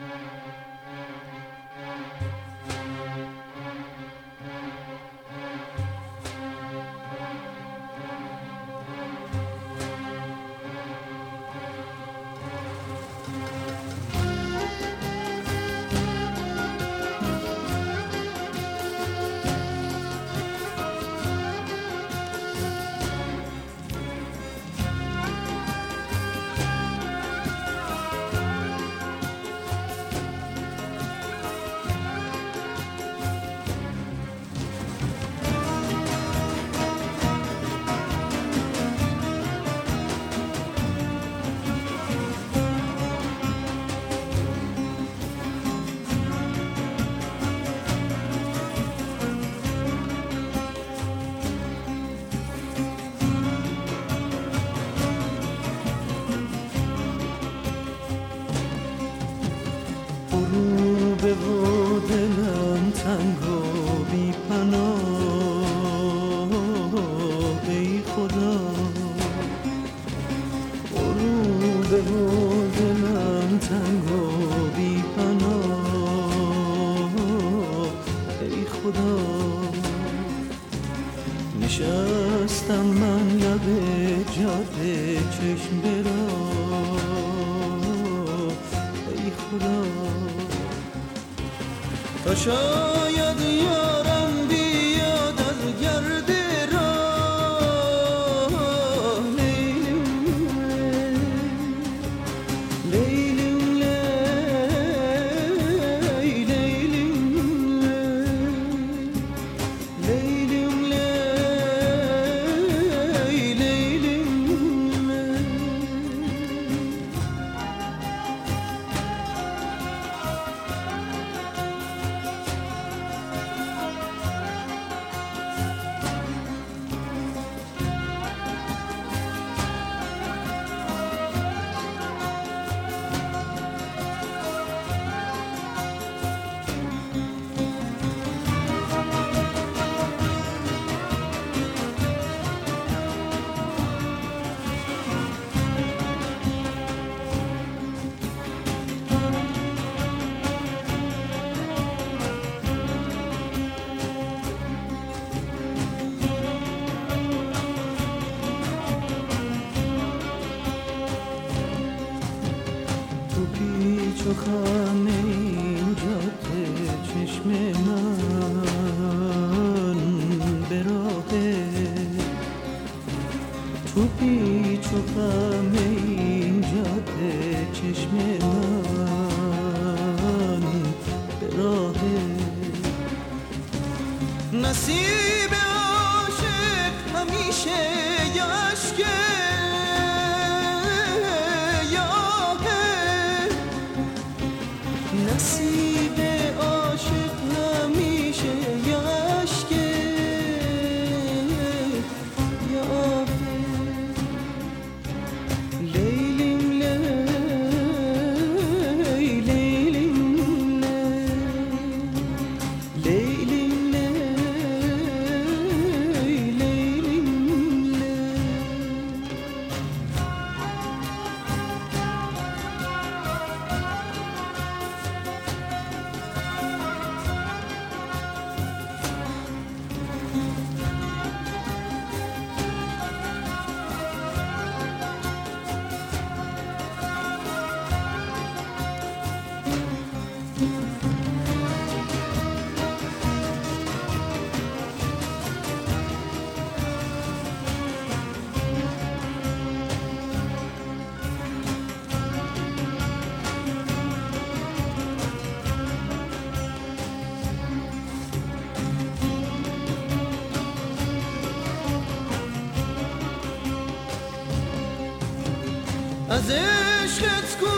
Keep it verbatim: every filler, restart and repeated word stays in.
غروبه و دلم تنگ و بی پناه ای خدا، غروبه و دلم تنگ و بی پناه ای خدا. نشستم من لب جاده چشم برا ای خدا، تا شاید یارم بیاد از گرد راه. لیلیم لی لیلیم لی لیلیم لی لیلیم لی. تو پیچ و خم این جاده چشم من به راهه، تو پیچ و خم این جاده چشم من به راهه. نصیب عاشق همیشه اشکه نصیب عاشق همیشه یاشکه یا آبه. لیلیم لی لیلیم لی لیلیم لی لیلیم لی. از عشقت